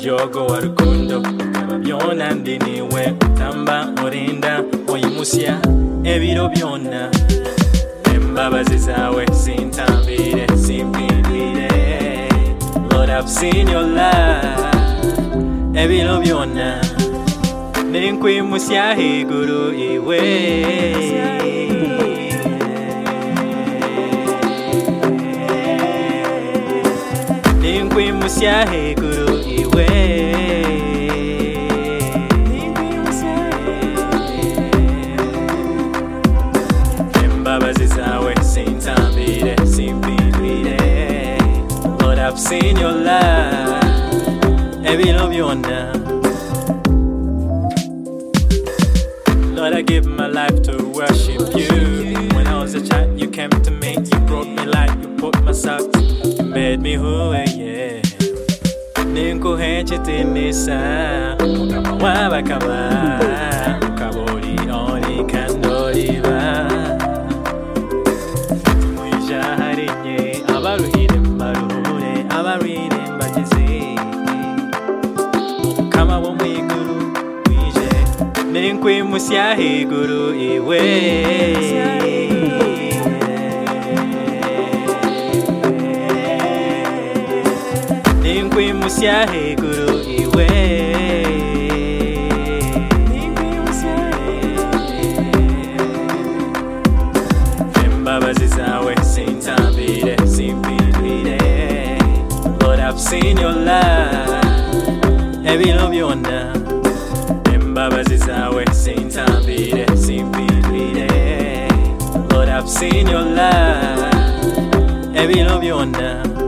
jogo wa rukundo ukaba byona ndi niwe utamba murinda oyimusya ebiro byona embabazi zawe zintambire zimpindwire. Lord, I've seen your love ebiro byona ninkwimusya higuru iwe. Ninkwimusya higuru iwe. Embabazi zawe zintambire zimpindwire. Lord, I've seen your love ebiro byona. Lord, I give my life to worship you. When I was a child, you came to me. You brought me life, you put my socks. You made me who I am. Ninkuhenchite misa mukama wabakama ukaboli oli kandoliba. Mwisha harinye abaruhire mbaruhure abaruhire mbagize. Mukama wo mwiguru wije ninkwimusya higuru iwe. Ninkwimusya higuru iwe. Embabazi zawe zintambire zimpindwire. Lord, I've seen your love ebiro byona. Embabazi zawe zintambire zimpindwire. Lord, I've seen your love ebiro byona.